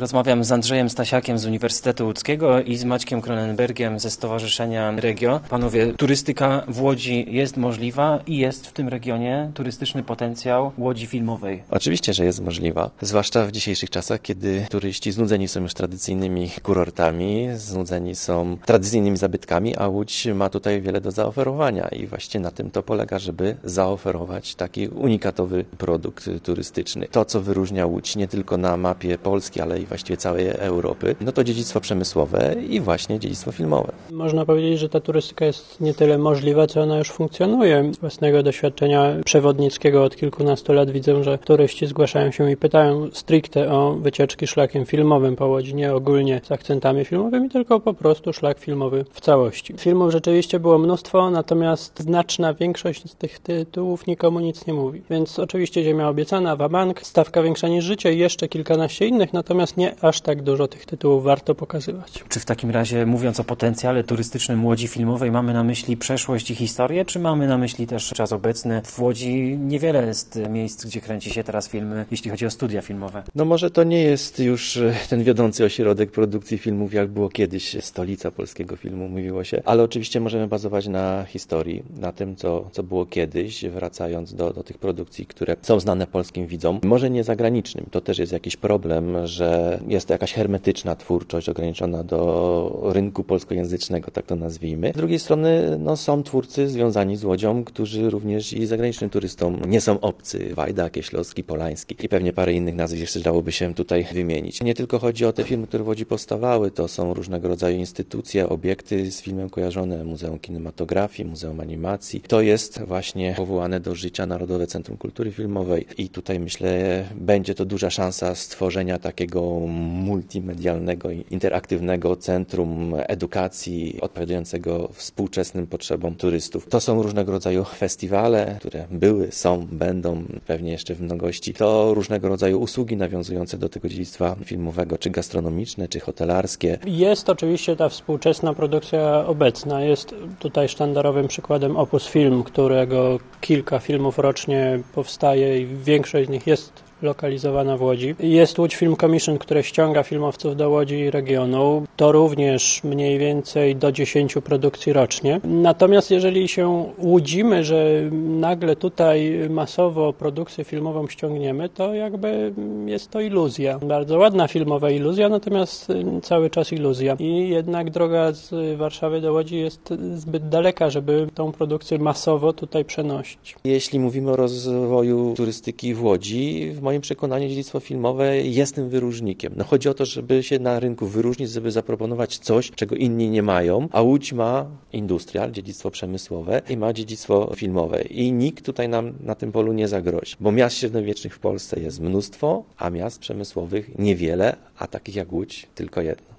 Rozmawiam z Andrzejem Stasiakiem z Uniwersytetu Łódzkiego i z Maćkiem Kronenbergiem ze Stowarzyszenia Regio. Panowie, turystyka w Łodzi jest możliwa i jest w tym regionie turystyczny potencjał Łodzi filmowej. Oczywiście, że jest możliwa, zwłaszcza w dzisiejszych czasach, kiedy turyści znudzeni są już tradycyjnymi kurortami, znudzeni są tradycyjnymi zabytkami, a Łódź ma tutaj wiele do zaoferowania i właśnie na tym to polega, żeby zaoferować taki unikatowy produkt turystyczny. To, co wyróżnia Łódź nie tylko na mapie Polski, ale i właściwie całej Europy, no to dziedzictwo przemysłowe i właśnie dziedzictwo filmowe. Można powiedzieć, że ta turystyka jest nie tyle możliwa, co ona już funkcjonuje. Z własnego doświadczenia przewodnickiego od kilkunastu lat widzę, że turyści zgłaszają się i pytają stricte o wycieczki szlakiem filmowym po Łodzi, nie ogólnie z akcentami filmowymi, tylko po prostu szlak filmowy w całości. Filmów rzeczywiście było mnóstwo, natomiast znaczna większość z tych tytułów nikomu nic nie mówi. Więc oczywiście Ziemia obiecana, Wabank, Stawka większa niż życie i jeszcze kilkanaście innych, natomiast nie aż tak dużo tych tytułów warto pokazywać. Czy w takim razie, mówiąc o potencjale turystycznym Łodzi filmowej, mamy na myśli przeszłość i historię, czy mamy na myśli też czas obecny? W Łodzi niewiele jest miejsc, gdzie kręci się teraz filmy, jeśli chodzi o studia filmowe. No może to nie jest już ten wiodący ośrodek produkcji filmów, jak było kiedyś, stolica polskiego filmu, mówiło się, ale oczywiście możemy bazować na historii, na tym, co było kiedyś, wracając do tych produkcji, które są znane polskim widzom. Może nie zagranicznym, to też jest jakiś problem, że jest to jakaś hermetyczna twórczość ograniczona do rynku polskojęzycznego, tak to nazwijmy. Z drugiej strony są twórcy związani z Łodzią, którzy również i zagranicznym turystom nie są obcy. Wajda, Kieślowski, Polański i pewnie parę innych nazwisk jeszcze dałoby się tutaj wymienić. Nie tylko chodzi o te filmy, które w Łodzi powstawały, to są różnego rodzaju instytucje, obiekty z filmem kojarzone, Muzeum Kinematografii, Muzeum Animacji. To jest właśnie powołane do życia Narodowe Centrum Kultury Filmowej i tutaj myślę, będzie to duża szansa stworzenia takiego multimedialnego, interaktywnego centrum edukacji odpowiadającego współczesnym potrzebom turystów. To są różnego rodzaju festiwale, które były, są, będą pewnie jeszcze w mnogości. To różnego rodzaju usługi nawiązujące do tego dziedzictwa filmowego, czy gastronomiczne, czy hotelarskie. Jest oczywiście ta współczesna produkcja obecna. Jest tutaj sztandarowym przykładem Opus Film, którego kilka filmów rocznie powstaje i większość z nich jest lokalizowana w Łodzi. Jest Łódź Film Commission, które ściąga filmowców do Łodzi i regionu. To również mniej więcej do 10 produkcji rocznie. Natomiast jeżeli się łudzimy, że nagle tutaj masowo produkcję filmową ściągniemy, to jakby jest to iluzja. Bardzo ładna filmowa iluzja, natomiast cały czas iluzja. I jednak droga z Warszawy do Łodzi jest zbyt daleka, żeby tą produkcję masowo tutaj przenosić. Jeśli mówimy o rozwoju turystyki w Łodzi, w moim przekonaniu dziedzictwo filmowe jest tym wyróżnikiem. Chodzi o to, żeby się na rynku wyróżnić, żeby zaproponować coś, czego inni nie mają, a Łódź ma industrial, dziedzictwo przemysłowe i ma dziedzictwo filmowe. I nikt tutaj nam na tym polu nie zagrozi, bo miast średniowiecznych w Polsce jest mnóstwo, a miast przemysłowych niewiele, a takich jak Łódź tylko jedno.